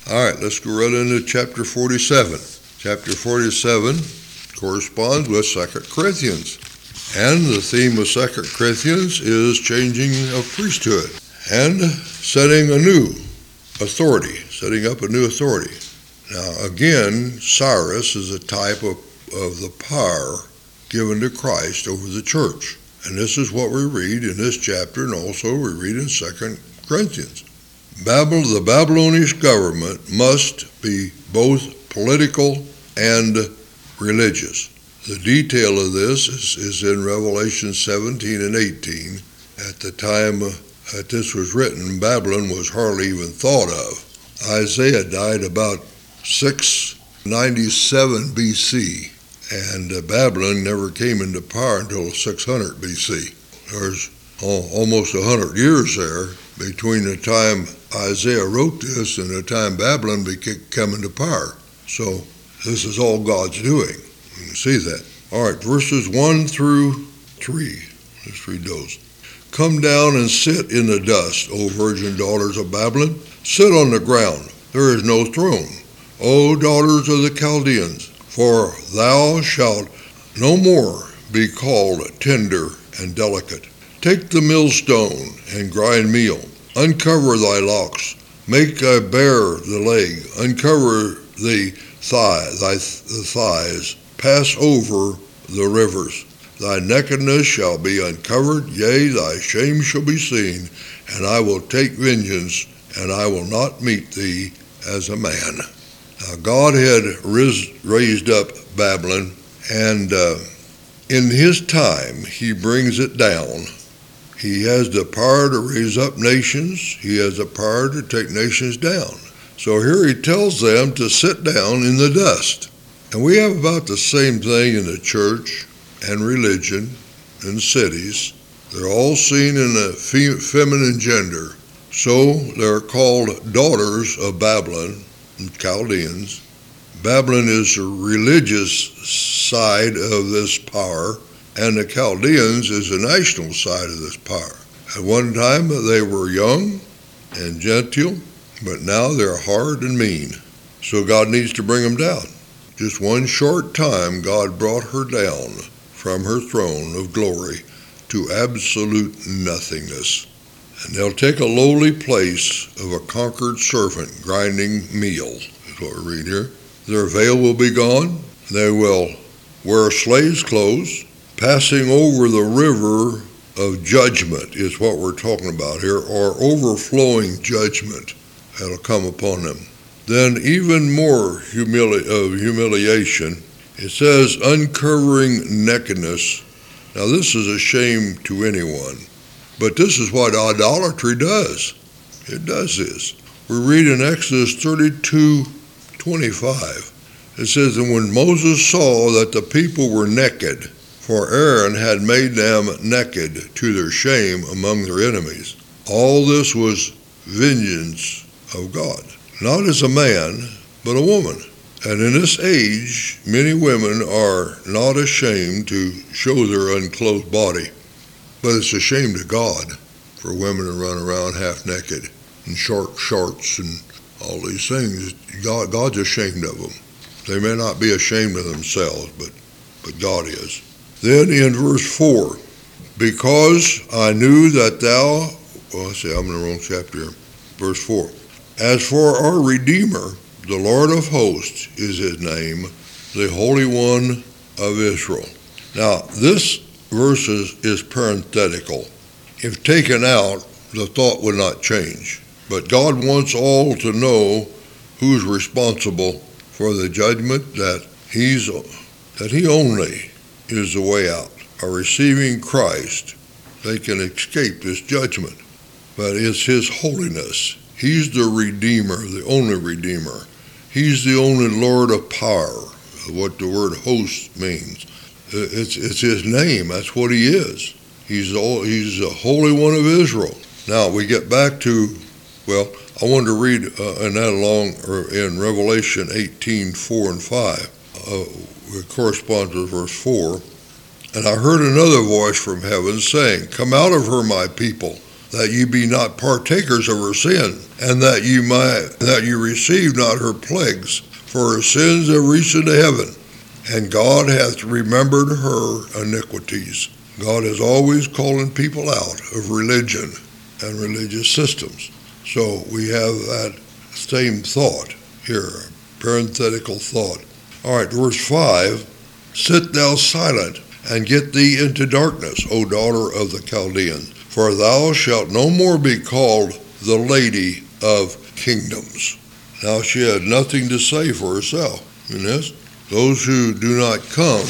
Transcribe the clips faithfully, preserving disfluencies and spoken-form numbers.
All right, let's go right into chapter forty-seven. Chapter forty-seven corresponds with Second Corinthians. And the theme of Second Corinthians is changing of priesthood and setting a new authority, setting up a new authority. Now, again, Cyrus is a type of, of the power given to Christ over the church. And this is what we read in this chapter, and also we read in Second Corinthians. Babel, the Babylonian government must be both political and religious. The detail of this is, is in Revelation seventeen and eighteen. At the time that this was written, Babylon was hardly even thought of. Isaiah died about six ninety-seven B C, and uh, Babylon never came into power until six hundred B C. There's oh, almost one hundred years there between the time Isaiah wrote this and the time Babylon came into power. So this is all God's doing. You can see that. All right, verses one through three. Let's read those. Come down and sit in the dust, O virgin daughters of Babylon. Sit on the ground. There is no throne. O daughters of the Chaldeans, for thou shalt no more be called tender and delicate. Take the millstone and grind meal. Uncover thy locks. Make uh, bare the leg. Uncover the thigh, thy th- the thighs. Pass over the rivers. Thy nakedness shall be uncovered, yea, thy shame shall be seen, and I will take vengeance, and I will not meet thee as a man. Now God had ris- raised up Babylon, and uh, in his time he brings it down. He has the power to raise up nations. He has the power to take nations down. So here he tells them to sit down in the dust. And we have about the same thing in the church and religion and cities. They're all seen in the fe- feminine gender. So they're called daughters of Babylon, Chaldeans. Babylon is the religious side of this power, and the Chaldeans is the national side of this power. At one time they were young and gentle, but now they're hard and mean. So God needs to bring them down. Just one short time, God brought her down from her throne of glory to absolute nothingness. And they'll take a lowly place of a conquered servant grinding meal, is what we read here. Their veil will be gone. They will wear slaves' clothes. Passing over the river of judgment is what we're talking about here, or overflowing judgment that'll come upon them. Then even more humili- of humiliation. It says uncovering nakedness. Now this is a shame to anyone, but this is what idolatry does. It does this. We read in Exodus thirty-two twenty-five. It says, and when Moses saw that the people were naked, for Aaron had made them naked to their shame among their enemies. All this was vengeance of God. Not as a man, but a woman. And in this age, many women are not ashamed to show their unclothed body. But it's a shame to God for women to run around half naked in short shorts and all these things. God, God's ashamed of them. They may not be ashamed of themselves, but, but God is. Then in verse four, because I knew that thou, well, let's see, I'm in the wrong chapter here. Verse four, as for our Redeemer, the Lord of hosts is his name, the Holy One of Israel. Now, this verse is, is parenthetical. If taken out, the thought would not change. But God wants all to know who's responsible for the judgment, that he's that he only is the way out. By receiving Christ, they can escape this judgment. But it's his holiness. He's the Redeemer, the only Redeemer. He's the only Lord of power, what the word host means. It's, it's his name. That's what he is. He's, all, he's the Holy One of Israel. Now, we get back to, well, I wanted to read uh, in that along or in Revelation eighteen, four and five. Uh, it corresponds with verse four. And I heard another voice from heaven saying, come out of her, my people, that ye be not partakers of her sin, and that you might that you receive not her plagues, for her sins have reached into heaven, and God hath remembered her iniquities. God is always calling people out of religion and religious systems. So we have that same thought here, parenthetical thought. All right, verse five, sit thou silent, and get thee into darkness, O daughter of the Chaldeans, for thou shalt no more be called the lady of kingdoms. Now she had nothing to say for herself in this. Those who do not come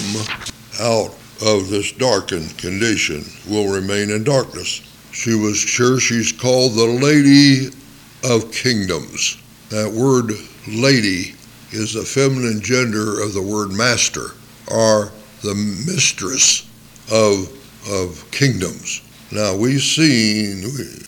out of this darkened condition will remain in darkness. She was sure she's called the lady of kingdoms. That word lady is the feminine gender of the word master, or the mistress of of kingdoms. Now we've seen,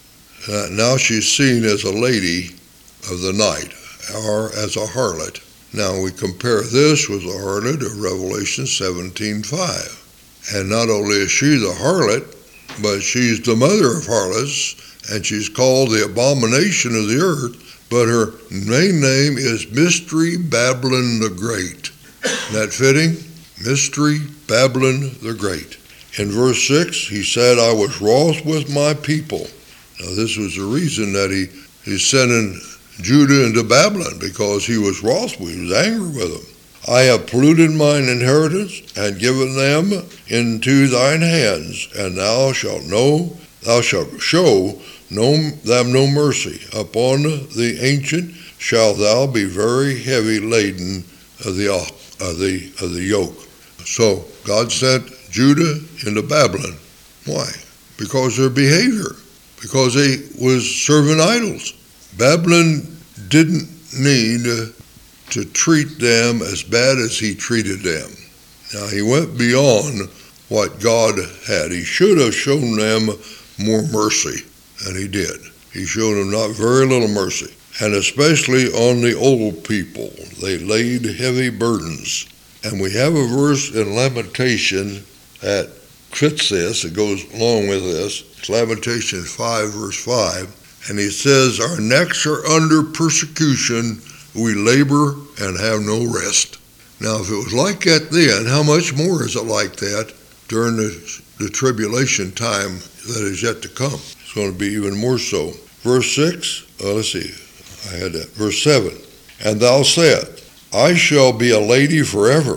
uh, now she's seen as a lady of the night, or as a harlot. Now we compare this with the harlot of Revelation seventeen five. And not only is she the harlot, but she's the mother of harlots, and she's called the abomination of the earth, but her main name is Mystery Babylon the Great. Isn't that fitting? Mystery Babylon the Great. In verse six, he said, I was wroth with my people. Now this was the reason that he, he's sending Judah into Babylon, because he was wroth with, he was angry with them. I have polluted mine inheritance, and given them into thine hands, and thou shalt know, thou shalt show no, them no mercy. Upon the ancient shalt thou be very heavy laden of the, of the, of the yoke. So God sent Judah into Babylon. Why? Because of their behavior, because they was serving idols. Babylon didn't need to treat them as bad as he treated them. Now he went beyond what God had. He should have shown them more mercy, and he did. He showed them not very little mercy, and especially on the old people. They laid heavy burdens. And we have a verse in Lamentation that fits this, it goes along with this. It's Lamentation five, verse five, and he says, our necks are under persecution, we labor and have no rest. Now, if it was like that then, how much more is it like that during the, the tribulation time that is yet to come? It's going to be even more so. Verse six, uh, let's see, I had that. Verse seven, and thou said, I shall be a lady forever,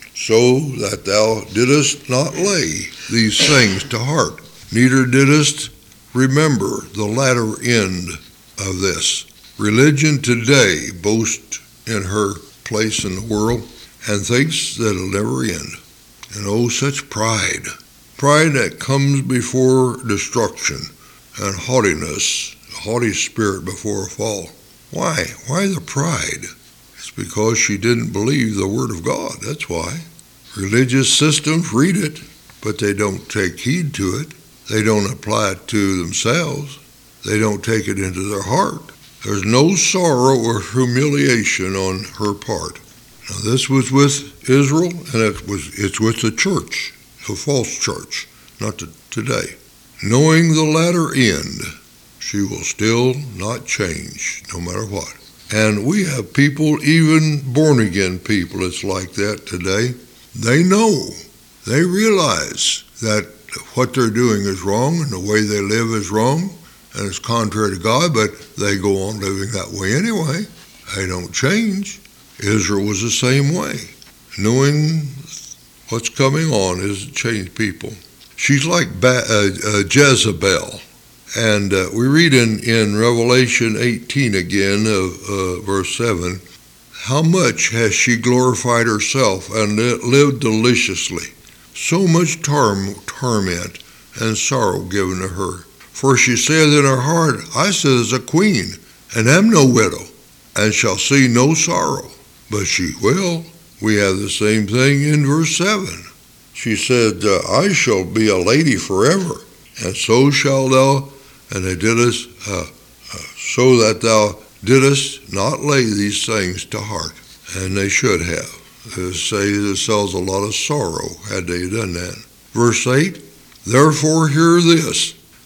so that thou didst not lay these things to heart, neither didst remember the latter end of this. Religion today boasts in her place in the world and thinks that it'll never end. And oh, such pride. Pride that comes before destruction, and haughtiness, a haughty spirit before a fall. Why? Why the pride? It's because she didn't believe the Word of God, that's why. Religious systems read it, but they don't take heed to it. They don't apply it to themselves. They don't take it into their heart. There's no sorrow or humiliation on her part. Now this was with Israel, and it was, it's with the church, the false church, not the, today. Knowing the latter end, she will still not change, no matter what. And we have people, even born-again people, it's like that today. They know, they realize that what they're doing is wrong, and the way they live is wrong, and it's contrary to God, but they go on living that way anyway. They don't change. Israel was the same way. Knowing what's coming on isn't changed people. She's like ba- uh, uh, Jezebel. And uh, we read in, in Revelation eighteen again, of uh, verse seven, how much has she glorified herself and li- lived deliciously. So much tar- torment and sorrow given to her. For she said in her heart, I sit as a queen, and am no widow, and shall see no sorrow. But she will. We have the same thing in verse seven. She said, uh, I shall be a lady forever, and so shall thou, and they didst, uh, uh, so that thou didst not lay these things to heart. And they should have. They say themselves a lot of sorrow had they done that. Verse eight, therefore hear this,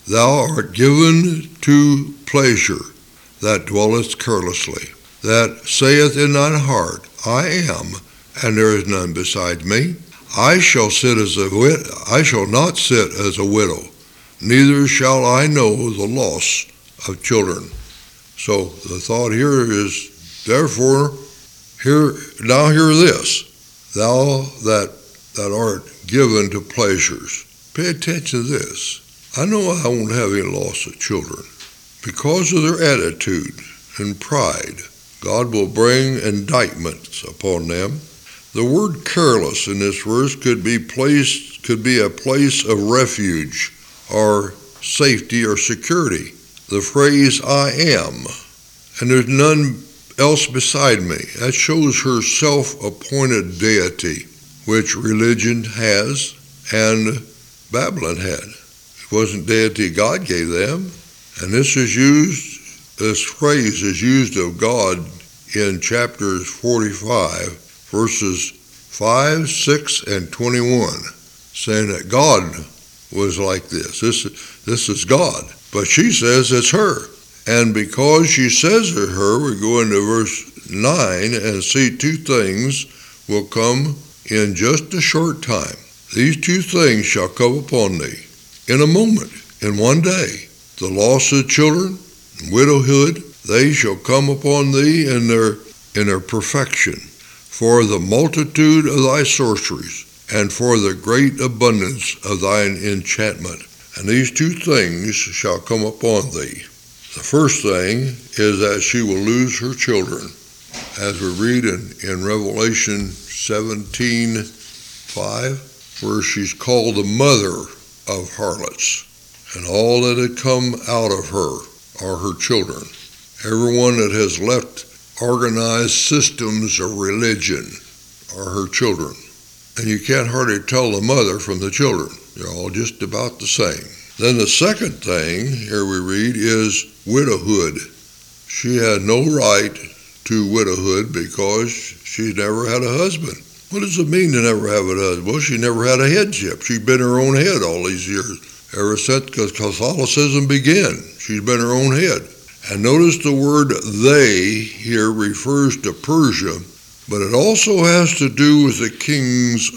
Thou art given to pleasure that dwelleth carelessly, that saith in thine heart, I am, and there is none beside me. I shall sit as a wid- I shall not sit as a widow, neither shall I know the loss of children. So the thought here is, therefore, hear now hear this, thou that that art given to pleasures. Pay attention to this. I know I won't have any loss of children. Because of their attitude and pride, God will bring indictments upon them. The word careless in this verse could be placed, could be a place of refuge or safety or security. The phrase, I am, and there's none else beside me. That shows her self-appointed deity, which religion has and Babylon had. It wasn't deity God gave them. And this is used, this phrase is used of God in chapters forty-five, verses five, six, and twenty-one, saying that God was like this. This, this is God. But she says it's her. And because she says it's her, we go into verse nine and see two things will come in just a short time. These two things shall come upon thee in a moment, in one day. The loss of children, widowhood, they shall come upon thee in their in their perfection, for the multitude of thy sorceries, and for the great abundance of thine enchantment. And these two things shall come upon thee. The first thing is that she will lose her children, as we read in, in Revelation seventeen five, where she's called the mother of harlots. And all that had come out of her are her children. Everyone that has left organized systems of religion are her children. And you can't hardly tell the mother from the children. They're all just about the same. Then the second thing, here we read, is widowhood. She had no right to widowhood because she never had a husband. What does it mean to never have a husband? Well, she never had a headship. She'd been her own head all these years. Ever since Catholicism began, she's been her own head. And notice the word they here refers to Persia, but it also has to do with the kings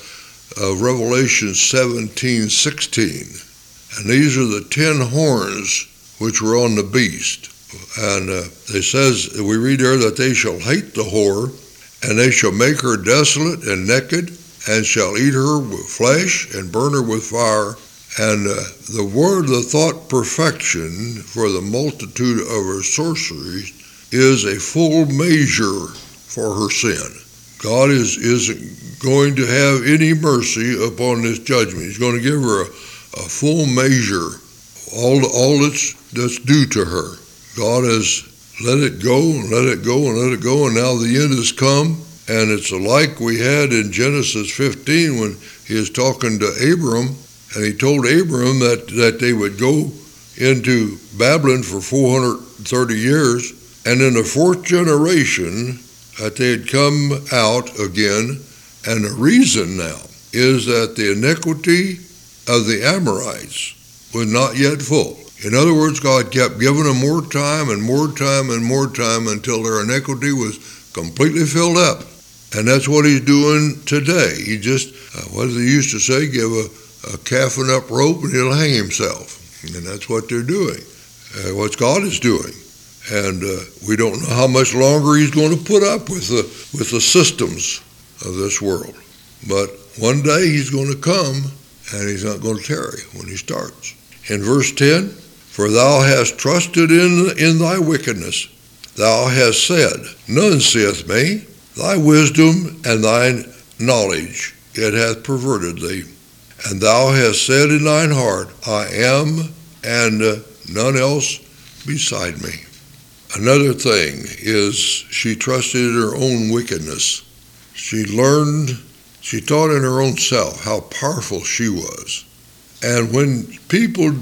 uh, of Revelation seventeen sixteen. And these are the ten horns which were on the beast. And uh, it says, we read there that they shall hate the whore, and they shall make her desolate and naked, and shall eat her with flesh and burn her with fire. And uh, the word, the thought perfection for the multitude of her sorceries is a full measure for her sin. God is, isn't going to have any mercy upon this judgment. He's going to give her a, a full measure, all, all that's, that's due to her. God has let it go and let it go and let it go, and now the end has come. And it's like we had in Genesis fifteen when he was talking to Abram. And he told Abram that, that they would go into Babylon for four hundred thirty years, and in the fourth generation that they had come out again. And the reason now is that the iniquity of the Amorites was not yet full. In other words, God kept giving them more time and more time and more time until their iniquity was completely filled up. And that's what he's doing today. He just, uh, what did they used to say, give a a calfing up rope and he'll hang himself. And that's what they're doing, uh, what God is doing. And uh, we don't know how much longer he's going to put up with the, with the systems of this world. But one day he's going to come, and he's not going to tarry when he starts. In verse ten, for thou hast trusted in, in thy wickedness. Thou hast said, none seeth me. Thy wisdom and thine knowledge, it hath perverted thee. And thou hast said in thine heart, I am, and uh, none else beside me. Another thing is she trusted in her own wickedness. She learned, she thought in her own self how powerful she was. And when people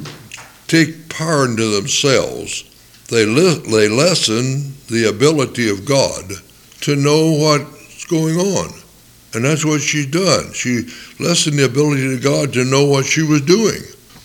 take power into themselves, they, le- they lessen the ability of God to know what's going on. And that's what she's done. She lessened the ability of God to know what she was doing.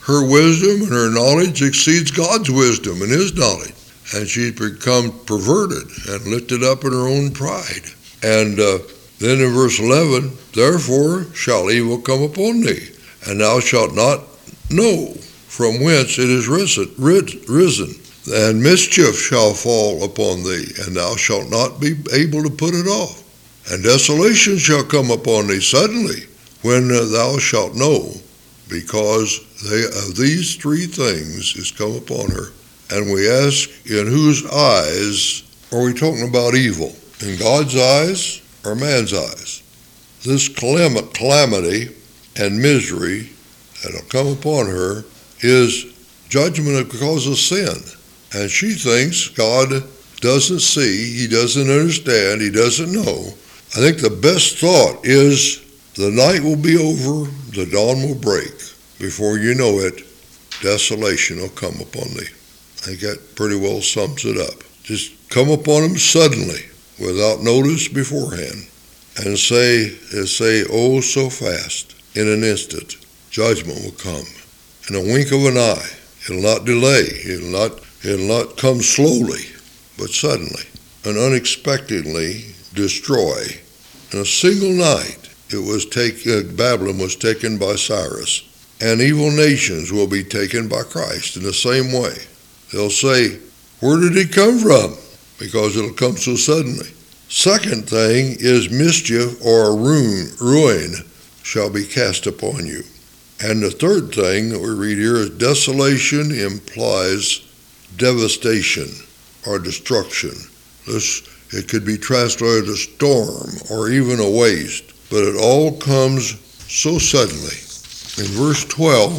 her wisdom and her knowledge exceeds God's wisdom and his knowledge. And she's become perverted and lifted up in her own pride. And uh, then in verse eleven, therefore shall evil come upon thee, and thou shalt not know from whence it is risen, risen. And mischief shall fall upon thee, and thou shalt not be able to put it off. And desolation shall come upon thee suddenly, when thou shalt know, because they, of these three things is come upon her. And we ask, in whose eyes are we talking about evil? In God's eyes or man's eyes? This calam- calamity and misery that will come upon her is judgment because of sin. And she thinks God doesn't see, he doesn't understand, he doesn't know. I think the best thought is the night will be over, the dawn will break. Before you know it, desolation will come upon thee. I think that pretty well sums it up. Just come upon them suddenly, without notice beforehand, and say, and say, oh, so fast, in an instant, judgment will come. In a wink of an eye. It'll not delay. It'll not, it'll not come slowly, but suddenly and unexpectedly destroy. In a single night, it was take, uh, Babylon was taken by Cyrus, and evil nations will be taken by Christ in the same way. They'll say, where did he come from? Because it'll come so suddenly. Second thing is mischief or ruin, ruin shall be cast upon you. And the third thing that we read here is desolation implies devastation or destruction. This, it could be translated a storm or even a waste, but it all comes so suddenly. In verse twelve,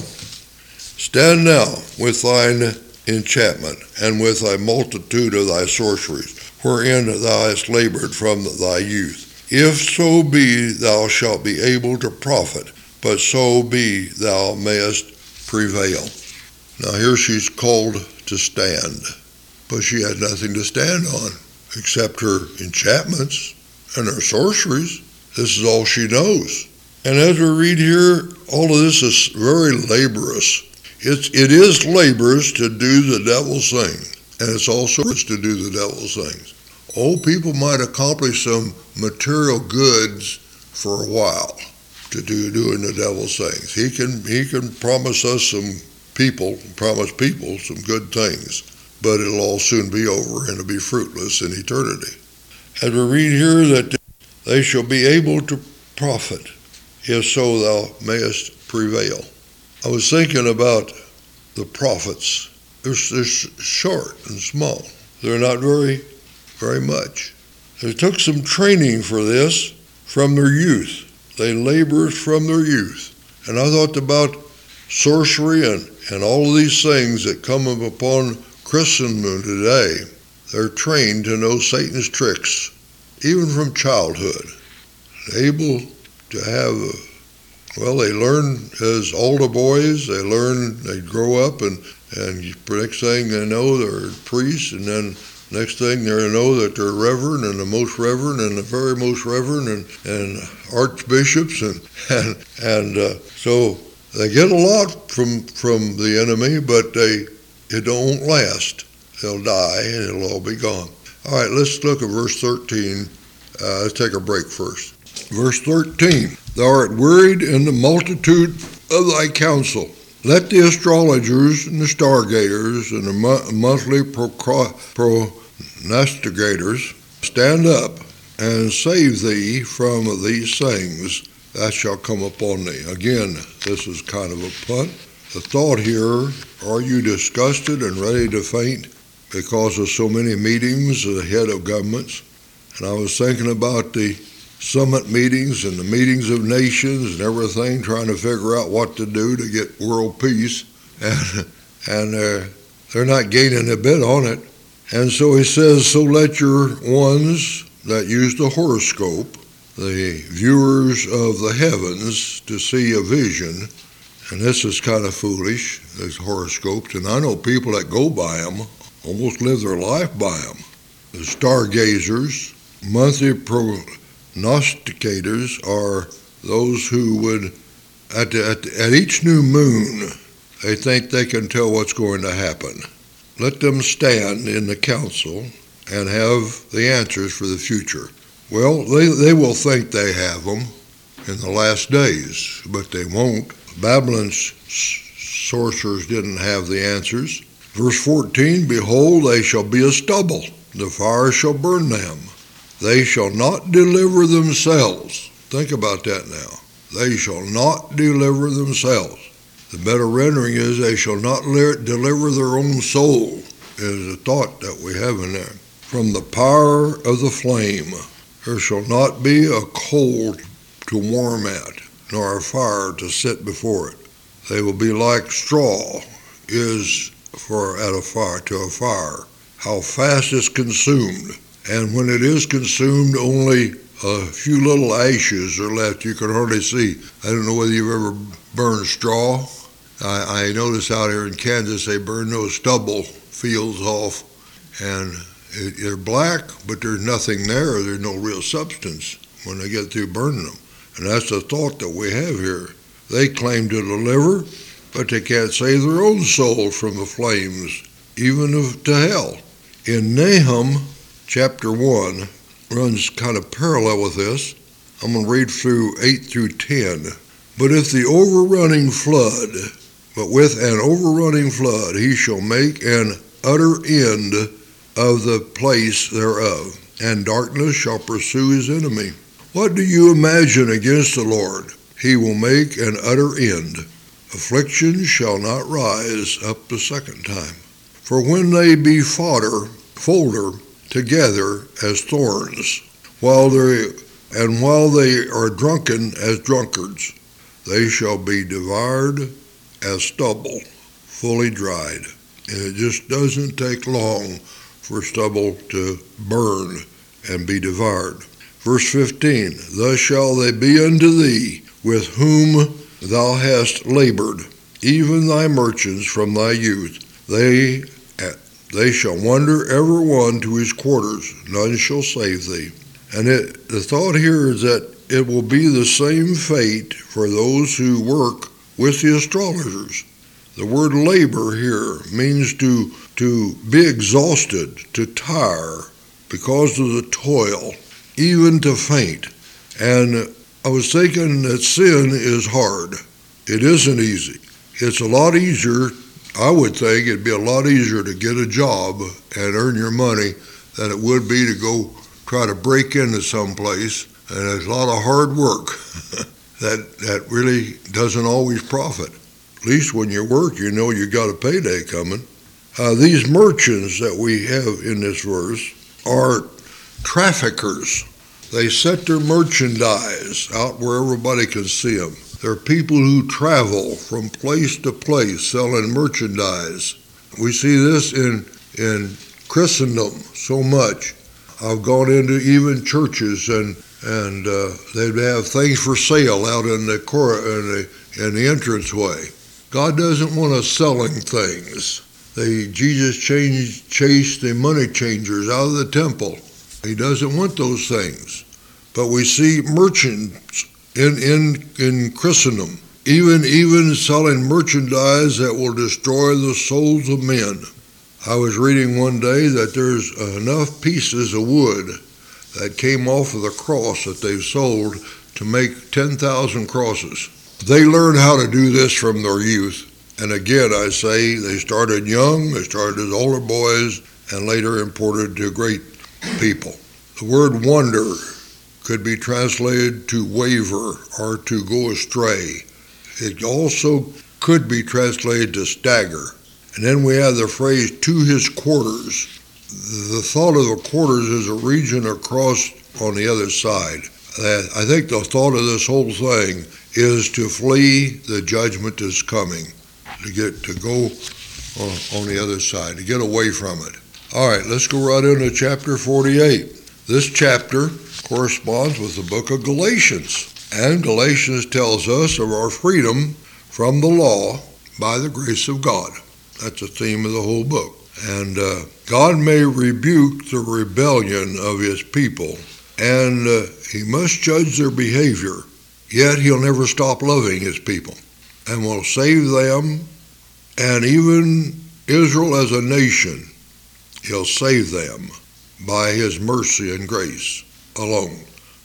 stand now with thine enchantment and with thy multitude of thy sorceries, wherein thou hast labored from thy youth. If so be thou shalt be able to profit, but so be thou mayest prevail. Now here she's called to stand, but she had nothing to stand on except her enchantments and her sorceries. This is all she knows. And as we read here, all of this is very laborious. It's, it is laborious to do the devil's thing, and it's also to do the devil's things. Oh, people might accomplish some material goods for a while to do doing the devil's things. He can he can promise us some people, promise people some good things, but it'll all soon be over and it'll be fruitless in eternity. As we read here that they shall be able to profit, if so thou mayest prevail. I was thinking about the prophets. They're, they're short and small. They're not very, very much. They took some training for this from their youth. They labored from their youth. And I thought about sorcery and, and all of these things that come upon Christendom today. They're trained to know Satan's tricks, even from childhood. Able to have, a, well, they learn as older boys, they learn, they grow up, and, and next thing they know they're priests, and then next thing they know that they're reverend and the most reverend and the very most reverend and, and archbishops, and and, and uh, so they get a lot from from the enemy, but they it don't last. They'll die and it'll all be gone. All right, let's look at verse thirteen. Uh, let's take a break first. Verse thirteen, thou art wearied in the multitude of thy counsel. Let the astrologers and the stargazers and the mo- monthly prognosticators stand up and save thee from these things that shall come upon thee. Again, this is kind of a punt. The thought here, are you disgusted and ready to faint because of so many meetings of the head of governments? And I was thinking about the summit meetings and the meetings of nations and everything, trying to figure out what to do to get world peace, and and uh, they're not gaining a bit on it. And so he says, so let your ones that use the horoscope, the viewers of the heavens, to see a vision, and this is kind of foolish, these horoscopes, and I know people that go by them, almost live their life by them. The stargazers, monthly pro prognosticators are those who would, at, the, at, the, at each new moon, They think they can tell what's going to happen. Let them stand in the council and have the answers for the future. Well, they, they will think they have them in the last days, but they won't. Babylon's sorcerers didn't have the answers. Verse fourteen, behold, they shall be a stubble. The fire shall burn them. They shall not deliver themselves. Think about that now. They shall not deliver themselves. The better rendering is they shall not deliver their own soul, is the thought that we have in there. From the power of the flame, there shall not be a coal to warm at, nor a fire to sit before it. They will be like straw is for at a fire to a fire. How fast it's consumed. And when it is consumed, only a few little ashes are left. You can hardly see. I don't know whether you've ever burned straw. I, I notice out here in Kansas they burn those stubble fields off, and it, they're black, but there's nothing there. There's no real substance when they get through burning them. And that's the thought that we have here. They claim to deliver, but they can't save their own soul from the flames, even of, to hell. In Nahum chapter one, runs kind of parallel with this. I'm going to read through eight through ten. But if the overrunning flood, but with an overrunning flood, he shall make an utter end of the place thereof, and darkness shall pursue his enemy. What do you imagine against the Lord? He will make an utter end. Affliction shall not rise up the second time. For when they be fodder, folder together as thorns, while they and while they are drunken as drunkards, they shall be devoured as stubble, fully dried. And it just doesn't take long for stubble to burn and be devoured. Verse fifteen, thus shall they be unto thee, with whom thou hast labored, even thy merchants from thy youth. They they shall wander every one to his quarters, none shall save thee. And it, the thought here is that it will be the same fate for those who work with the astrologers. The word labor here means to, to be exhausted, to tire, because of the toil, even to faint. And I was thinking that sin is hard. It isn't easy. It's a lot easier, I would think it'd be a lot easier to get a job and earn your money than it would be to go try to break into some place. And it's a lot of hard work that that really doesn't always profit. At least when you work, you know you got a payday coming. Uh, these merchants that we have in this verse are traffickers. They set their merchandise out where everybody can see them. They're people who travel from place to place selling merchandise. We see this in, in Christendom so much. I've gone into even churches and and uh, they'd have things for sale out in the cor- in the in the entranceway. God doesn't want us selling things. They, Jesus changed, chased the money changers out of the temple. He doesn't want those things. But we see merchants in in in Christendom, even even selling merchandise that will destroy the souls of men. I was reading one day that there's enough pieces of wood that came off of the cross that they've sold to make ten thousand crosses. They learned how to do this from their youth. And again, I say they started young, they started as older boys, and later imported to great people. The word wonder could be translated to waver or to go astray. It also could be translated to stagger. And then we have the phrase, to his quarters. The thought of the quarters is a region across on the other side. I think the thought of this whole thing is to flee the judgment that's coming, to get to go on the other side, to get away from it. All right, let's go right into chapter forty-eight. This chapter corresponds with the book of Galatians, and Galatians tells us of our freedom from the law by the grace of God. That's the theme of the whole book. And uh, God may rebuke the rebellion of his people, and uh, he must judge their behavior, yet he'll never stop loving his people, and will save them and even Israel as a nation, he'll save them by his mercy and grace alone.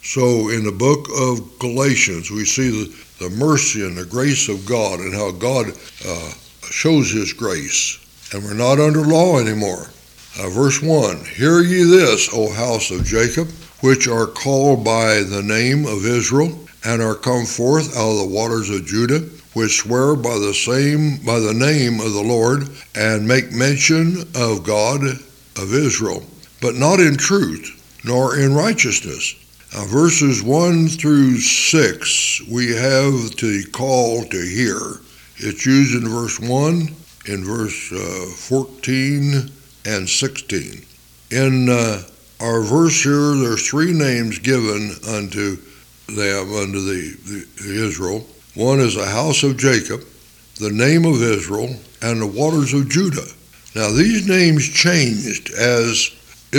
So in the book of Galatians, we see the, the mercy and the grace of God and how God uh, shows his grace. And we're not under law anymore. Uh, verse one, hear ye this, O house of Jacob, which are called by the name of Israel, and are come forth out of the waters of Judah, which swear by the same by the name of the Lord, and make mention of God of Israel, but not in truth, nor in righteousness. Now, verses one through six, we have the call to hear. It's used in verse one, in verse uh, fourteen and sixteen. In uh, our verse here, there's three names given unto them, unto the, the, the Israel. One is the house of Jacob, the name of Israel, and the waters of Judah. Now, these names changed as,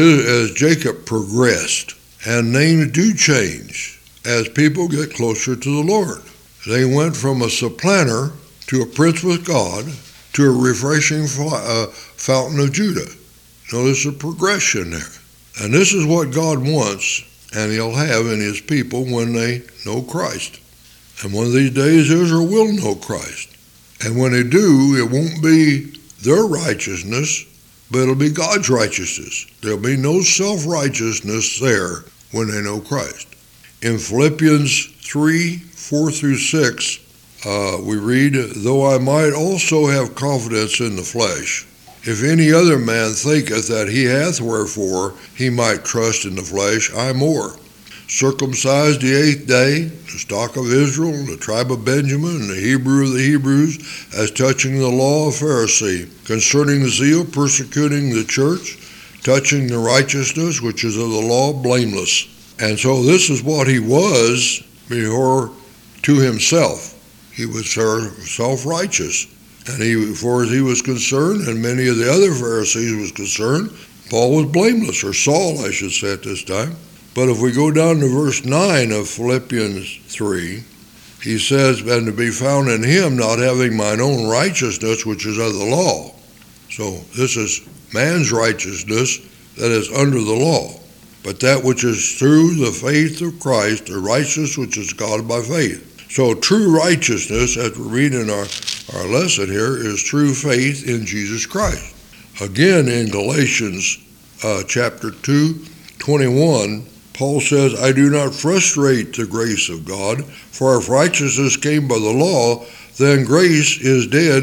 as Jacob progressed, and names do change as people get closer to the Lord. They went from a supplanter to a prince with God to a refreshing uh, fountain of Judah. Notice the progression there. And this is what God wants, and he'll have in his people when they know Christ. And one of these days, Israel will know Christ. And when they do, it won't be their righteousness, but it'll be God's righteousness. There'll be no self-righteousness there when they know Christ. In Philippians three, four through six, uh, we read, though I might also have confidence in the flesh, if any other man thinketh that he hath wherefore he might trust in the flesh, I more. Circumcised the eighth day, the stock of Israel, the tribe of Benjamin, and the Hebrew of the Hebrews, as touching the law of Pharisee, concerning zeal, persecuting the church, touching the righteousness which is of the law, blameless. And so this is what he was before to himself. He was self-righteous. And he, as far as he was concerned, and many of the other Pharisees was concerned, Paul was blameless, or Saul, I should say at this time. But if we go down to verse nine of Philippians three, he says, and to be found in him, not having mine own righteousness, which is of the law. So this is man's righteousness that is under the law. But that which is through the faith of Christ, the righteousness which is God by faith. So true righteousness, as we read in our, our lesson here, is true faith in Jesus Christ. Again, in Galatians uh, chapter two, twenty-one, Paul says, I do not frustrate the grace of God, for if righteousness came by the law, then grace is dead,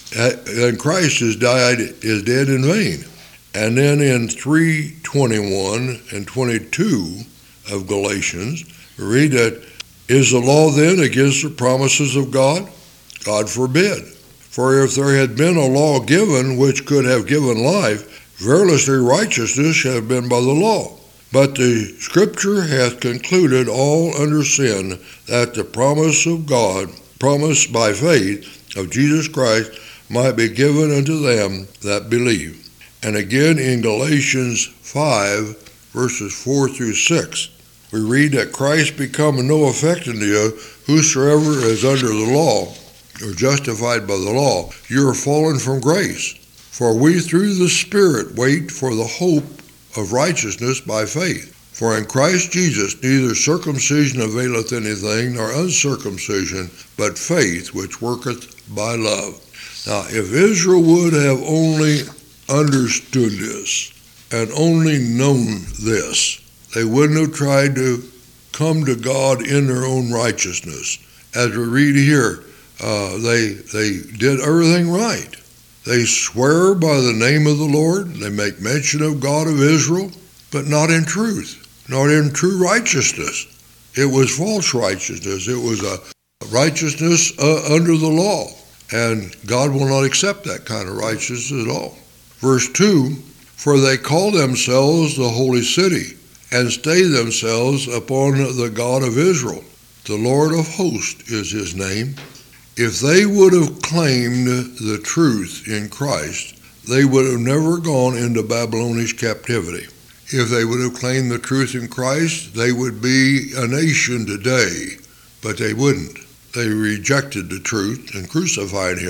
and Christ is died is dead in vain. And then in three twenty-one and twenty-two of Galatians, we read that, is the law then against the promises of God? God forbid. For if there had been a law given which could have given life, verily righteousness should have been by the law. But the Scripture hath concluded all under sin, that the promise of God, promised by faith of Jesus Christ, might be given unto them that believe. And again in Galatians five, verses four through six, we read that Christ become of no effect unto you, whosoever is under the law, or justified by the law, you are fallen from grace. For we through the Spirit wait for the hope of righteousness by faith. For in Christ Jesus neither circumcision availeth anything, nor uncircumcision, but faith which worketh by love. Now, if Israel would have only understood this, and only known this, they wouldn't have tried to come to God in their own righteousness. As we read here, uh, they, they did everything right. They swear by the name of the Lord. They make mention of God of Israel, but not in truth, not in true righteousness. It was false righteousness. It was a righteousness uh, under the law, and God will not accept that kind of righteousness at all. Verse two, for they call themselves the holy city, and stay themselves upon the God of Israel. The Lord of hosts is his name. If they would have claimed the truth in Christ, they would have never gone into Babylonish captivity. If they would have claimed the truth in Christ, they would be a nation today, but they wouldn't. They rejected the truth and crucified him.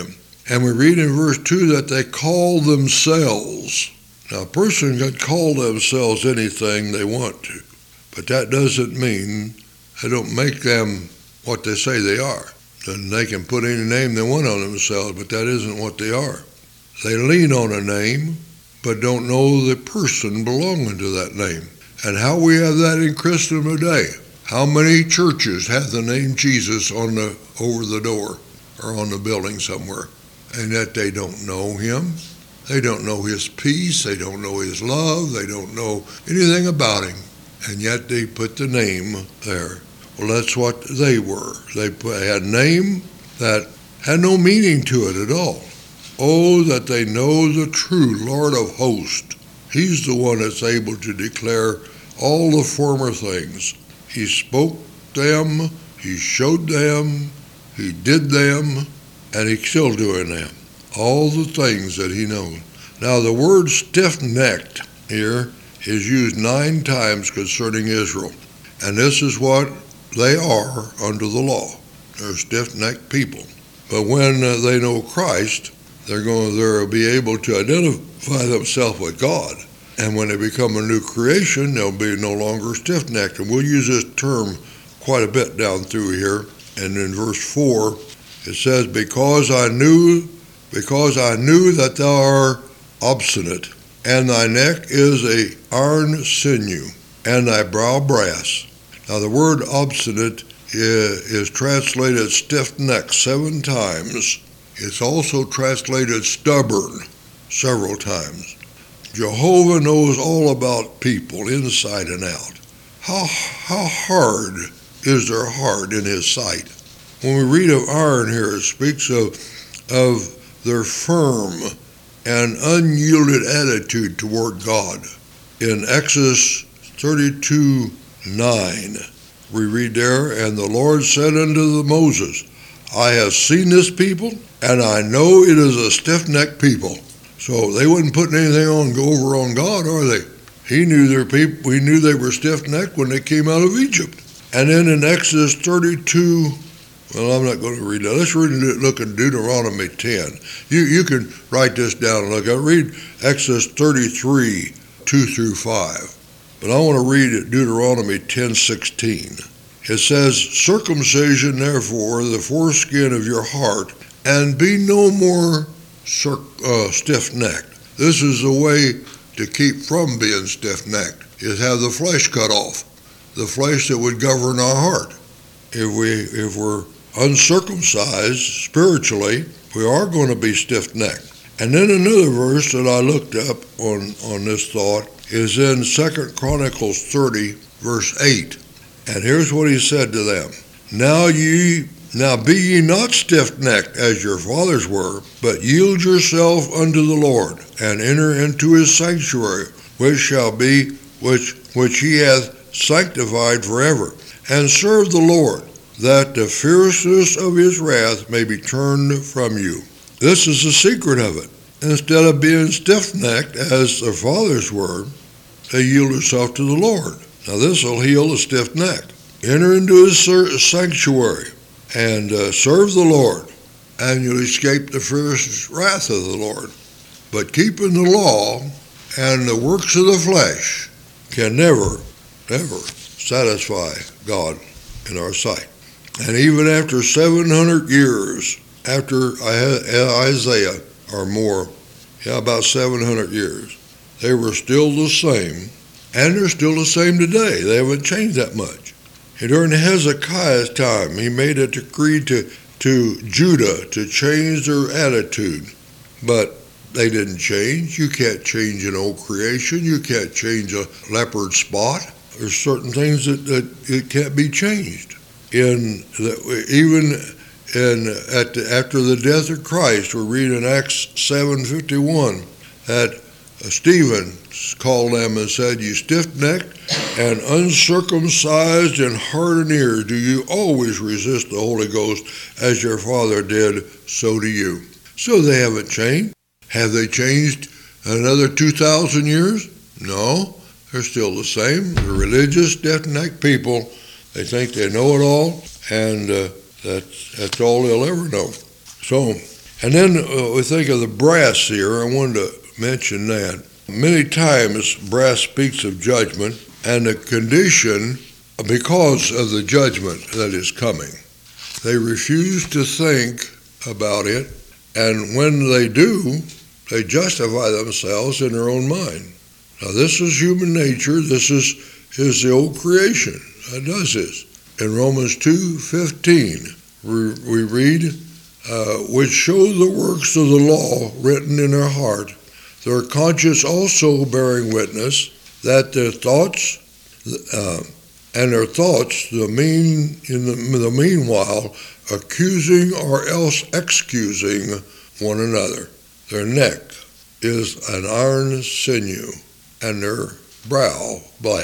And we read in verse two that they call themselves. Now, a person can call themselves anything they want to, but that doesn't mean they don't make them what they say they are. And they can put any name they want on themselves, but that isn't what they are. They lean on a name, but don't know the person belonging to that name. And how we have that in Christendom today. How many churches have the name Jesus on the over the door or on the building somewhere, and yet they don't know him? They don't know his peace. They don't know his love. They don't know anything about him, and yet they put the name there. Well, that's what they were. They put, had a name that had no meaning to it at all. Oh, that they know the true Lord of hosts. He's the one that's able to declare all the former things. He spoke them, he showed them, he did them, and he's still doing them. All the things that he knows. Now, the word stiff-necked here is used nine times concerning Israel. And this is what they are under the law. They're stiff-necked people. But when uh, they know Christ, they're going to be able to identify themselves with God. And when they become a new creation, they'll be no longer stiff-necked. And we'll use this term quite a bit down through here. And in verse four, it says, Because I knew, because I knew that thou art obstinate, and thy neck is a iron sinew, and thy brow brass. Now the word obstinate is, is translated stiff-necked seven times. It's also translated stubborn several times. Jehovah knows all about people inside and out. How, how hard is their heart in his sight? When we read of iron here, it speaks of, of their firm and unyielded attitude toward God. In Exodus thirty-two nine, we read there, And the Lord said unto Moses, I have seen this people, and I know it is a stiff-necked people. So they wasn't putting anything on go over on God, are they? He knew their people. We knew they were stiff-necked when they came out of Egypt. And then in Exodus thirty-two, well, I'm not going to read that. Let's read look at Deuteronomy ten. You you can write this down and look. I read Exodus thirty-three two through five, but I want to read it Deuteronomy ten sixteen. It says, Circumcision therefore the foreskin of your heart, and be no more Uh, stiff-necked. This is the way to keep from being stiff-necked, is have the flesh cut off, the flesh that would govern our heart. If, we, if we're uncircumcised spiritually, we are going to be stiff-necked. And then another verse that I looked up on, on this thought is in Second Chronicles thirty, verse eight. And here's what he said to them. Now ye Now be ye not stiff-necked as your fathers were, but yield yourself unto the Lord, and enter into his sanctuary, which shall be, which which he hath sanctified forever, and serve the Lord, that the fierceness of his wrath may be turned from you. This is the secret of it. Instead of being stiff-necked as their fathers were, they yield themselves to the Lord. Now this will heal the stiff neck. Enter into his sanctuary and uh, serve the Lord, and you'll escape the fierce wrath of the Lord. But keeping the law and the works of the flesh can never, never satisfy God in our sight. And even after seven hundred years, after Isaiah or more, yeah, about seven hundred years, they were still the same, and they're still the same today. They haven't changed that much. And during Hezekiah's time, he made a decree to, to Judah to change their attitude. But they didn't change. You can't change an old creation. You can't change a leopard spot. There's certain things that, that it can't be changed. In the, even in at the, after the death of Christ, we read in Acts seven fifty-one that Stephen called them and said, "You stiff-necked and uncircumcised in heart and ears, do you always resist the Holy Ghost as your father did, so do you." So they haven't changed. Have they changed another two thousand years? No, they're still the same. They're religious, stiff-necked people. They think they know it all, and uh, that's, that's all they'll ever know. So And then uh, we think of the brass here. I wanted to mention that. Many times brass speaks of judgment and the condition because of the judgment that is coming. They refuse to think about it, and when they do, they justify themselves in their own mind. Now this is human nature. This is, is the old creation that does this. In Romans two fifteen, we, we read, uh, which show the works of the law written in their heart, their conscience also bearing witness, that their thoughts, uh, and their thoughts, the mean in the, the meanwhile, accusing or else excusing one another. Their neck is an iron sinew, and their brow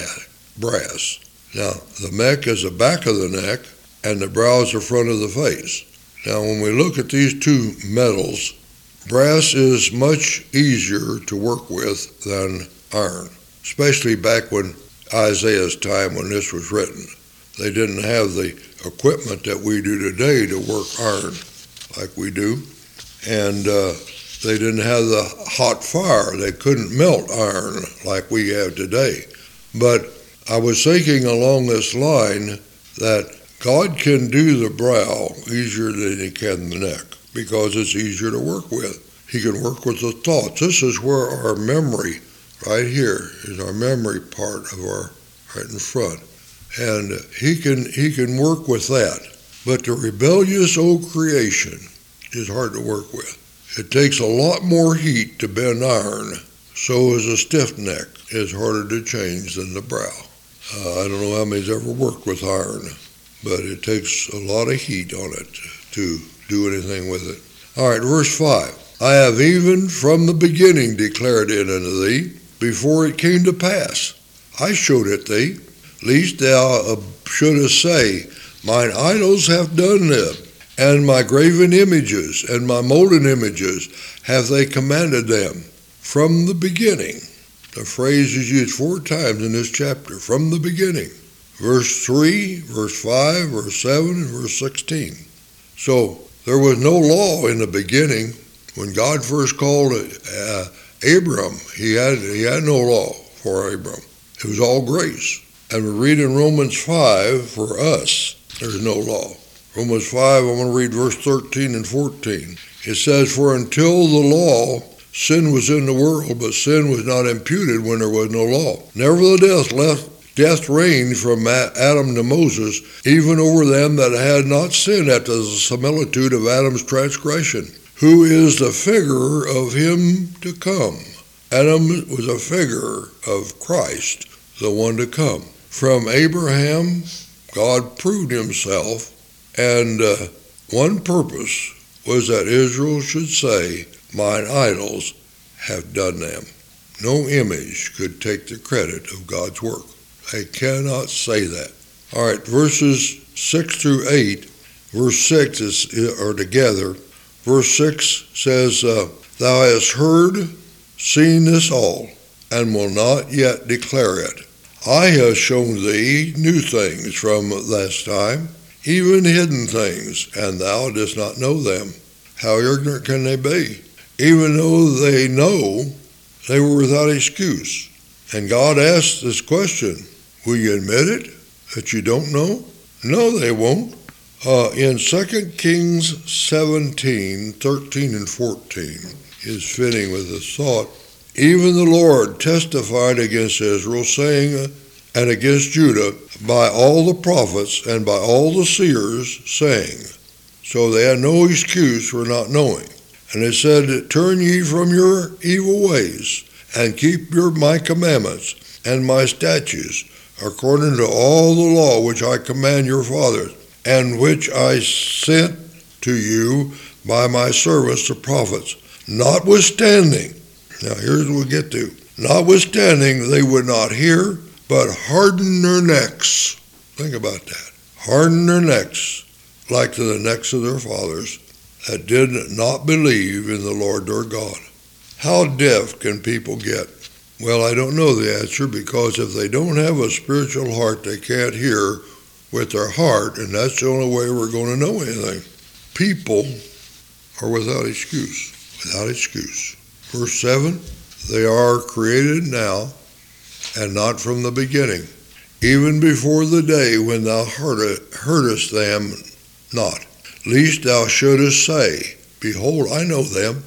brass. Now, the neck is the back of the neck, and the brow is the front of the face. Now, when we look at these two metals, brass is much easier to work with than iron, especially back when Isaiah's time when this was written. They didn't have the equipment that we do today to work iron like we do, and uh, they didn't have the hot fire. They couldn't melt iron like we have today. But I was thinking along this line that God can do the brow easier than he can the neck because it's easier to work with. He can work with the thoughts. This is where our memory, right here, is our memory part of our, right in front. And he can he can work with that. But the rebellious old creation is hard to work with. It takes a lot more heat to bend iron. So is a stiff neck is harder to change than the brow. Uh, I don't know how many's ever worked with iron, but it takes a lot of heat on it to do anything with it. All right, verse five. I have even from the beginning declared it unto thee, before it came to pass. I showed it thee, lest thou shouldest say, mine idols have done them, and my graven images and my molten images have they commanded them. From the beginning. The phrase is used four times in this chapter, from the beginning. Verse three, verse five, verse seven, and verse sixteen. So there was no law in the beginning. When God first called uh, Abram, he had, he had no law for Abram. It was all grace. And we read in Romans five, for us, there's no law. Romans five, I'm going to read verse thirteen and fourteen. It says, for until the law, sin was in the world, but sin was not imputed when there was no law. Nevertheless, left death reigned from Adam to Moses, even over them that had not sinned after the similitude of Adam's transgression, who is the figure of him to come. Adam was a figure of Christ, the one to come. From Abraham, God proved himself, and uh, one purpose was that Israel should say, mine idols have done them. No image could take the credit of God's work. They cannot say that. All right, verses six through eight. Verse six is are together. Verse six says, uh, thou hast heard, seen this all, and will not yet declare it. I have shown thee new things from last time, even hidden things, and thou dost not know them. How ignorant can they be? Even though they know, they were without excuse. And God asked this question, will you admit it, that you don't know? No, they won't. Uh, in Second Kings seventeen, thirteen and fourteen is fitting with this thought. Even the Lord testified against Israel, saying, and against Judah, by all the prophets and by all the seers, saying. So they had no excuse for not knowing. And it said, turn ye from your evil ways, and keep your my commandments and my statutes, according to all the law which I command your fathers, and which I sent to you by my servants the prophets. Notwithstanding, now here's what we get to, notwithstanding they would not hear, but harden their necks. Think about that. Harden their necks, like to the necks of their fathers, that did not believe in the Lord their God. How deaf can people get? Well, I don't know the answer, because if they don't have a spiritual heart, they can't hear with their heart, and that's the only way we're going to know anything. People are without excuse. Without excuse. Verse seven, they are created now, and not from the beginning, even before the day when thou heardest them not, lest thou shouldest say, Behold, I know them.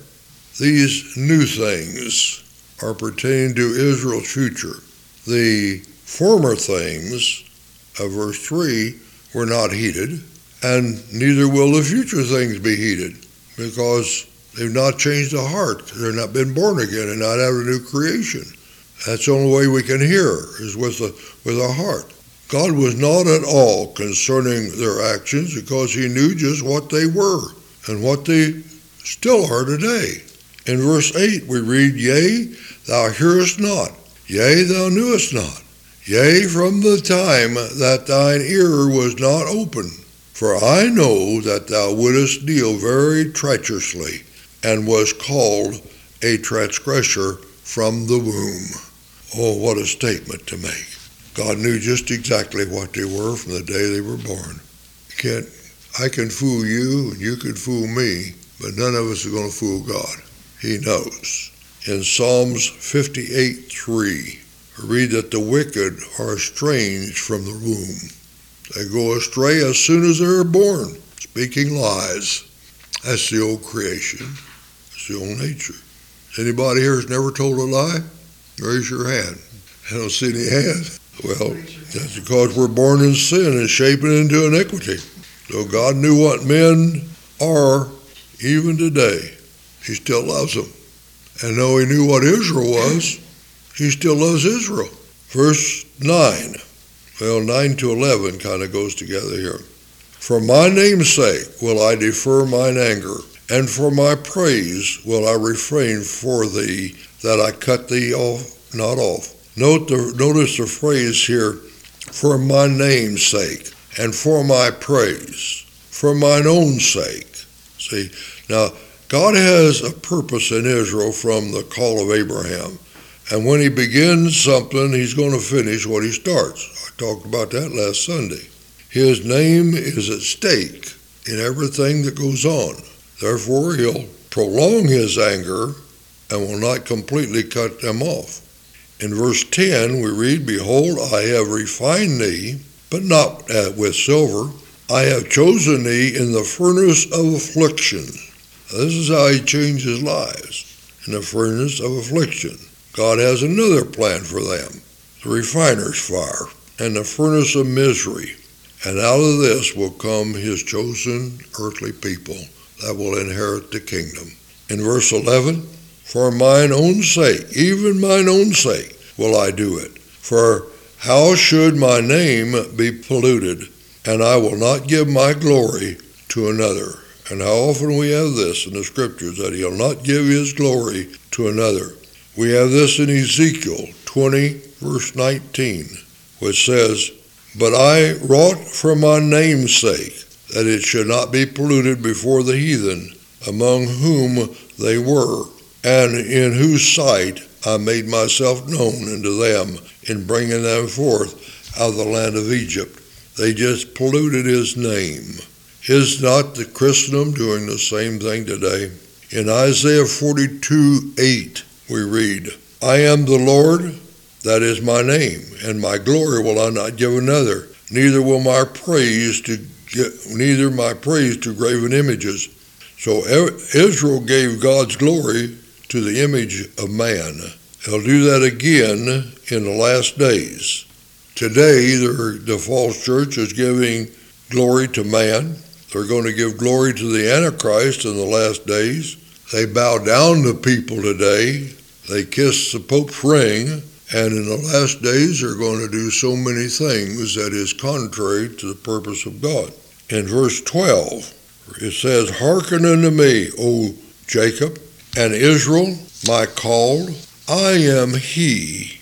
These new things are pertaining to Israel's future. The former things of verse three were not heeded, and neither will the future things be heeded, because they've not changed the heart. They've not been born again and not have a new creation. That's the only way we can hear, is with the with our heart. God was not at all concerning their actions, because he knew just what they were and what they still are today. In verse eight we read, Yea, thou hearest not, yea, thou knewest not, yea, from the time that thine ear was not open. For I know that thou wouldest deal very treacherously, and was called a transgressor from the womb. Oh, what a statement to make. God knew just exactly what they were from the day they were born. You can't, I can fool you, and you can fool me, but none of us are going to fool God. He knows. In Psalms fifty-eight three, we read that the wicked are estranged from the womb. They go astray as soon as they're born, speaking lies. That's the old creation. It's the old nature. Anybody here has never told a lie? Raise your hand. I don't see any hands. Well, that's because we're born in sin and shapen into iniquity. So God knew what men are even today. He still loves them. And though he knew what Israel was, he still loves Israel. Verse nine. Well, nine to eleven kind of goes together here. For my name's sake will I defer mine anger, and for my praise will I refrain for thee, that I cut thee off, not off. Note the, notice the phrase here, for my name's sake, and for my praise, for mine own sake. See, now, God has a purpose in Israel from the call of Abraham. And when he begins something, he's going to finish what he starts. I talked about that last Sunday. His name is at stake in everything that goes on. Therefore, he'll prolong his anger and will not completely cut them off. In verse ten, we read, Behold, I have refined thee, but not with silver. I have chosen thee in the furnace of affliction. Now, this is how he changes lives, in the furnace of affliction. God has another plan for them, the refiner's fire, and the furnace of misery. And out of this will come his chosen earthly people that will inherit the kingdom. In verse eleven, For mine own sake, even mine own sake, will I do it. For how should my name be polluted? And I will not give my glory to another. And how often we have this in the scriptures, that he'll not give his glory to another. We have this in Ezekiel twenty, verse nineteen, which says, But I wrought for my name's sake, that it should not be polluted before the heathen, among whom they were, and in whose sight I made myself known unto them, in bringing them forth out of the land of Egypt. They just polluted his name. Is not the Christendom doing the same thing today? In Isaiah forty-two eight, we read, I am the Lord, that is my name, and my glory will I not give another, neither will my praise to get, neither my praise to graven images. So Israel gave God's glory to the image of man. He'll do that again in the last days. Today, the, the false church is giving glory to man. They're going to give glory to the Antichrist in the last days. They bow down to people today. They kiss the Pope's ring. And in the last days, they're going to do so many things that is contrary to the purpose of God. In verse twelve, it says, Hearken unto me, O Jacob, and Israel, my called. I am he.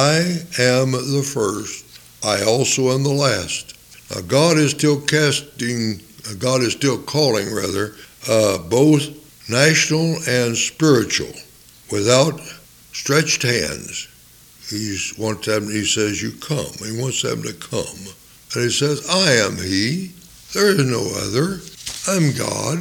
I am the first. I also am the last. Now, God is still casting, God is still calling, rather, uh, both national and spiritual, without stretched hands. He wants them, he says, you come. He wants them to come. And he says, I am he. There is no other. I'm God.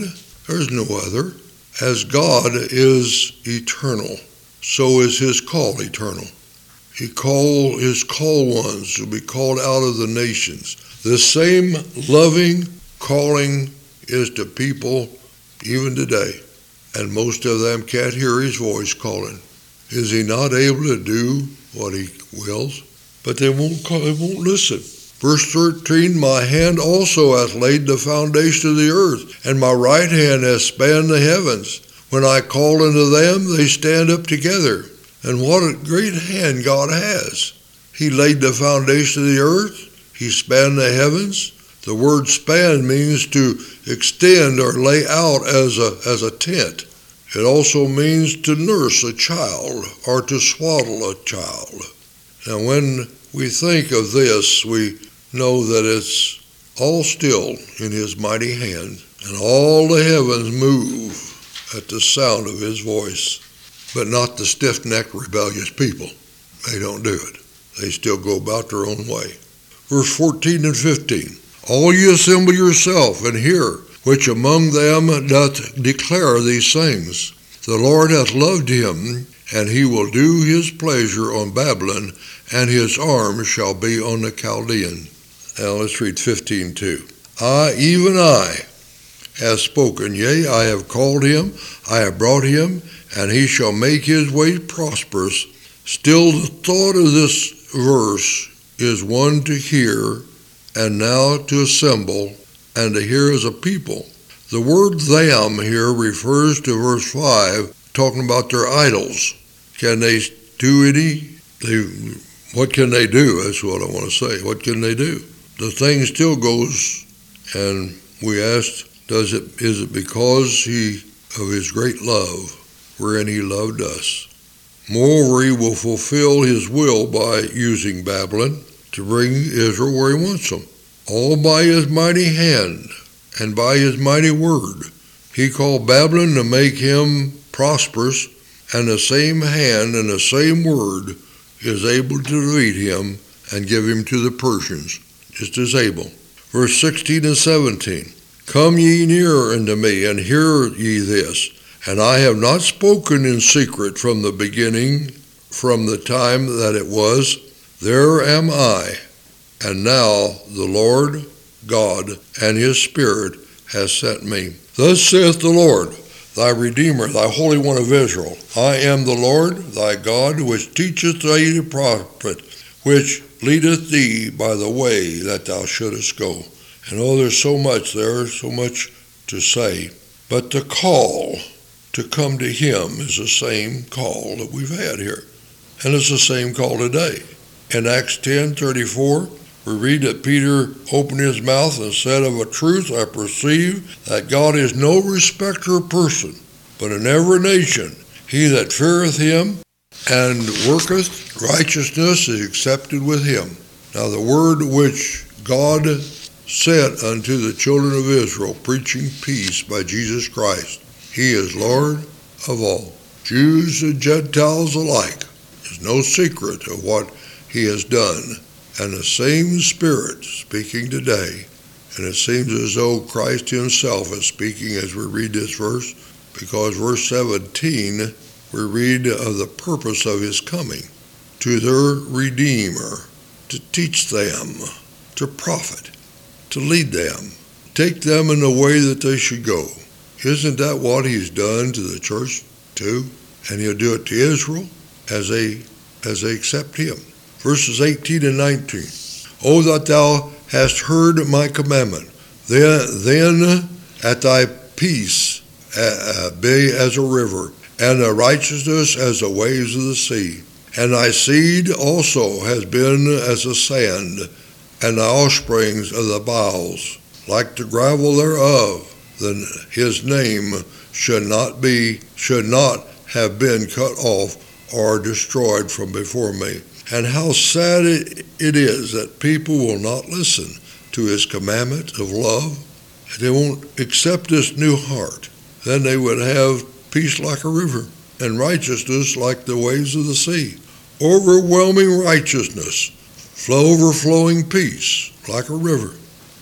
There's no other. As God is eternal, so is his call eternal. He call his called ones to be called out of the nations. The same loving calling is to people even today, and most of them can't hear his voice calling. Is he not able to do what he wills? But they won't call, they won't listen. Verse thirteen, my hand also hath laid the foundation of the earth, and my right hand hath spanned the heavens. When I call unto them, they stand up together. And what a great hand God has. He laid the foundation of the earth. He spanned the heavens. The word span means to extend or lay out as a, as a tent. It also means to nurse a child or to swaddle a child. Now when we think of this, we know that it's all still in his mighty hand, and all the heavens move at the sound of his voice, but not the stiff-necked, rebellious people. They don't do it. They still go about their own way. Verse fourteen and fifteen, all ye assemble yourself and hear, which among them doth declare these things. The Lord hath loved him, and he will do his pleasure on Babylon, and his arm shall be on the Chaldean. Now let's read fifteen too. I, even I, have spoken, yea, I have called him, I have brought him, and he shall make his way prosperous. Still the thought of this verse is one to hear, and now to assemble, and to hear as a people. The word them here refers to verse five, talking about their idols. Can they do any? They, what can they do? That's what I want to say. What can they do? The thing still goes, and we asked, does it, is it because he, of his great love, wherein he loved us? Moreover, he will fulfill his will by using Babylon to bring Israel where he wants them. All by his mighty hand and by his mighty word. He called Babylon to make him prosperous, and the same hand and the same word is able to lead him and give him to the Persians, just as able. Verse sixteen and seventeen, come ye near unto me, and hear ye this. And I have not spoken in secret from the beginning, from the time that it was. There am I, and now the Lord God and his Spirit has sent me. Thus saith the Lord, thy Redeemer, thy Holy One of Israel, I am the Lord thy God, which teacheth thee to profit, which leadeth thee by the way that thou shouldest go. And oh, there's so much there, so much to say. But the call to come to him is the same call that we've had here. And it's the same call today. In Acts ten thirty-four, we read that Peter opened his mouth and said, of a truth I perceive that God is no respecter of person, but in every nation he that feareth him and worketh righteousness is accepted with him. Now the word which God sent unto the children of Israel, preaching peace by Jesus Christ, he is Lord of all, Jews and Gentiles alike. There's no secret of what he has done. And the same Spirit speaking today, and it seems as though Christ himself is speaking as we read this verse, because verse seventeen, we read of the purpose of his coming, to their Redeemer, to teach them, to profit, to lead them, take them in the way that they should go. Isn't that what he's done to the church too? And he'll do it to Israel as they, as they accept him. Verses eighteen and nineteen. O that thou hast heard my commandment, then, then at thy peace uh, be as a river, and thy righteousness as the waves of the sea. And thy seed also has been as the sand, and thy offsprings of the boughs, like the gravel thereof. Then his name should not be, should not have been cut off or destroyed from before me. And how sad it is that people will not listen to his commandment of love. They won't accept this new heart. Then they would have peace like a river, and righteousness like the waves of the sea. Overwhelming righteousness, flow overflowing peace like a river.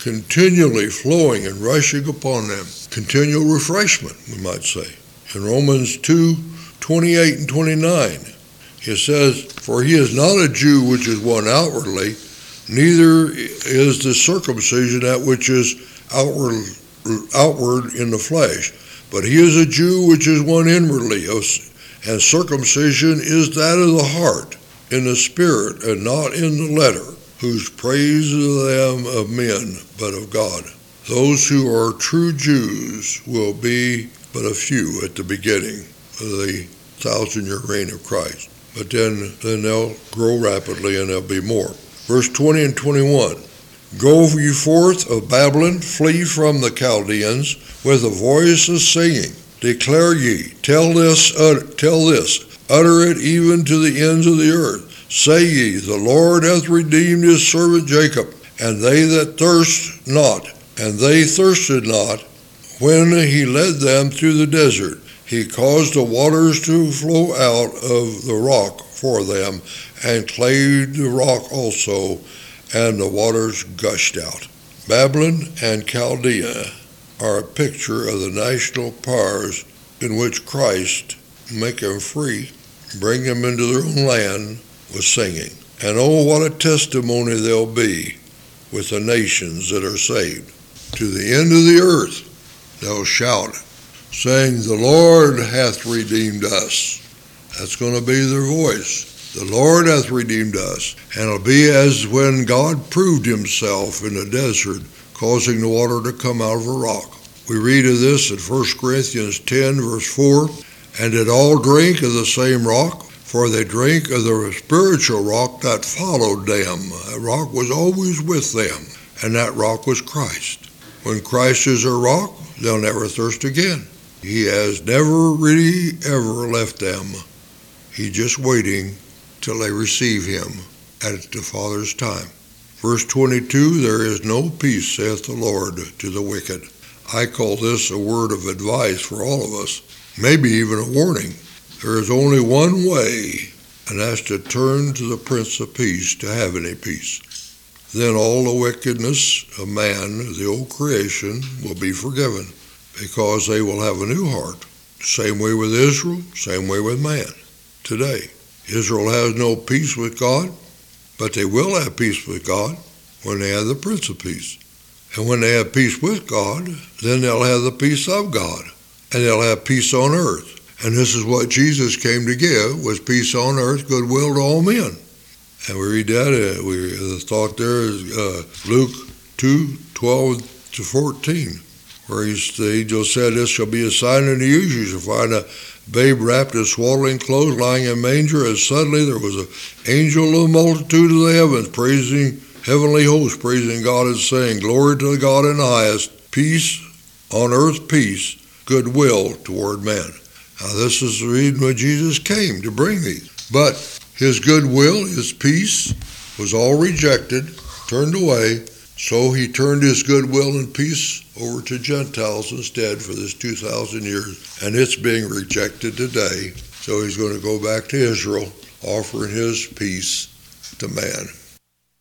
continually flowing and rushing upon them. Continual refreshment, we might say. In Romans two, twenty-eight and twenty-nine, it says, "For he is not a Jew which is one outwardly, neither is the circumcision that which is outward, outward in the flesh, but he is a Jew which is one inwardly, and circumcision is that of the heart, in the spirit, and not in the letter, whose praise of them of men, but of God." Those who are true Jews will be but a few at the beginning of the thousand-year reign of Christ. But then, then they'll grow rapidly and there'll be more. Verse twenty and twenty-one, "Go ye forth of Babylon, flee from the Chaldeans, with a voice of singing. Declare ye, tell this, uh, tell this, utter it even to the ends of the earth. Say ye, the Lord hath redeemed his servant Jacob, and they that thirst not, and they thirsted not, when he led them through the desert. He caused the waters to flow out of the rock for them, and clave the rock also, and the waters gushed out." Babylon and Chaldea are a picture of the national powers in which Christ make them free, bring them into their own land with singing. And oh, what a testimony they'll be with the nations that are saved. To the end of the earth they'll shout, saying, "The Lord hath redeemed us." That's going to be their voice. The Lord hath redeemed us. And it'll be as when God proved himself in the desert, causing the water to come out of a rock. We read of this in First Corinthians ten, verse four, "And did all drink of the same rock? For they drank of the spiritual rock that followed them." That rock was always with them, and that rock was Christ. When Christ is their rock, they'll never thirst again. He has never really ever left them. He's just waiting till they receive him at the Father's time. Verse twenty-two, "There is no peace, saith the Lord, to the wicked." I call this a word of advice for all of us, maybe even a warning. There is only one way, and that's to turn to the Prince of Peace to have any peace. Then all the wickedness of man, the old creation, will be forgiven, because they will have a new heart. Same way with Israel, same way with man today. Israel has no peace with God, but they will have peace with God when they have the Prince of Peace. And when they have peace with God, then they'll have the peace of God, and they'll have peace on earth. And this is what Jesus came to give, was peace on earth, goodwill to all men. And we read that, uh, we, the thought there is uh, Luke two, twelve to fourteen, where he's, the angel said, "This shall be a sign unto you, you shall find a babe wrapped in swaddling clothes, lying in a manger." And suddenly there was an angel of the multitude of the heavens, praising, heavenly hosts, praising God and saying, "Glory to God in the highest, peace on earth, peace, goodwill toward men." Now this is the reason why Jesus came, to bring these. But his goodwill, his peace, was all rejected, turned away, so he turned his goodwill and peace over to Gentiles instead for this two thousand years, and it's being rejected today. So he's going to go back to Israel, offering his peace to man.